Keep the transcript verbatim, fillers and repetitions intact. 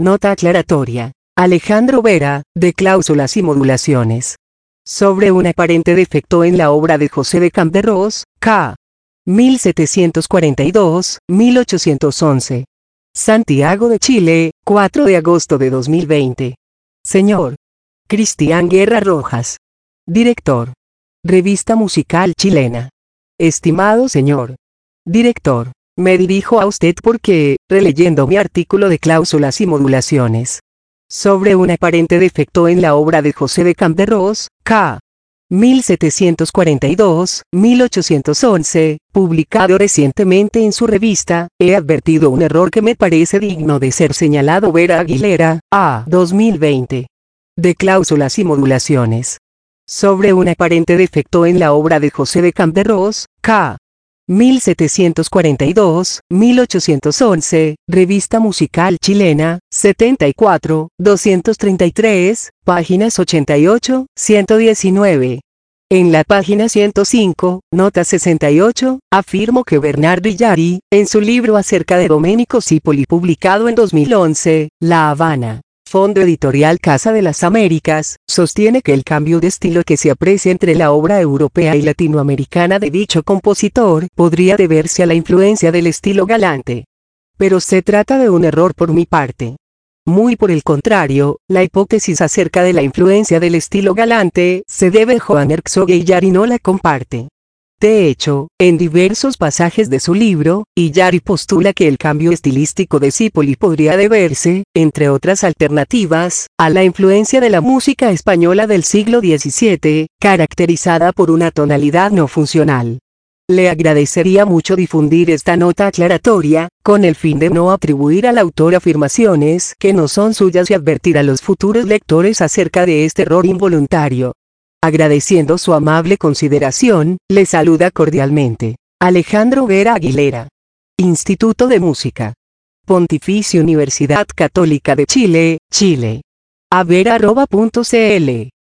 Nota aclaratoria. Alejandro Vera, de Cláusulas y Modulaciones. Sobre un aparente defecto en la obra de José de Camberros, ca. mil setecientos cuarenta y dos a mil ochocientos once. Santiago de Chile, cuatro de agosto de dos mil veinte. Señor Cristian Guerra Rojas. Director. Revista Musical Chilena. Estimado señor Director, me dirijo a usted porque, releyendo mi artículo de Cláusulas y Modulaciones sobre un aparente defecto en la obra de José de Camberros, ca. mil setecientos cuarenta y dos a mil ochocientos once, publicado recientemente en su revista, he advertido un error que me parece digno de ser señalado. Vera Aguilera, A. dos mil veinte. De Cláusulas y Modulaciones. Sobre un aparente defecto en la obra de José de Camberros, ca. mil setecientos cuarenta y dos a mil ochocientos once, Revista Musical Chilena, setenta y cuatro, doscientos treinta y tres, páginas ochenta y ocho, ciento diecinueve. En la página ciento cinco, nota sesenta y ocho, afirmo que Bernardo Illari, en su libro acerca de Domenico Cipoli publicado en dos mil once, La Habana, Fondo Editorial Casa de las Américas, sostiene que el cambio de estilo que se aprecia entre la obra europea y latinoamericana de dicho compositor podría deberse a la influencia del estilo galante. Pero se trata de un error por mi parte. Muy por el contrario, la hipótesis acerca de la influencia del estilo galante se debe a Joan Herzog e Illari no la comparte. De hecho, en diversos pasajes de su libro, Illari postula que el cambio estilístico de Cipoli podría deberse, entre otras alternativas, a la influencia de la música española del siglo diecisiete, caracterizada por una tonalidad no funcional. Le agradecería mucho difundir esta nota aclaratoria, con el fin de no atribuir al autor afirmaciones que no son suyas y advertir a los futuros lectores acerca de este error involuntario. Agradeciendo su amable consideración, le saluda cordialmente Alejandro Vera Aguilera. Instituto de Música. Pontificia Universidad Católica de Chile, Chile. a vera arroba punto c l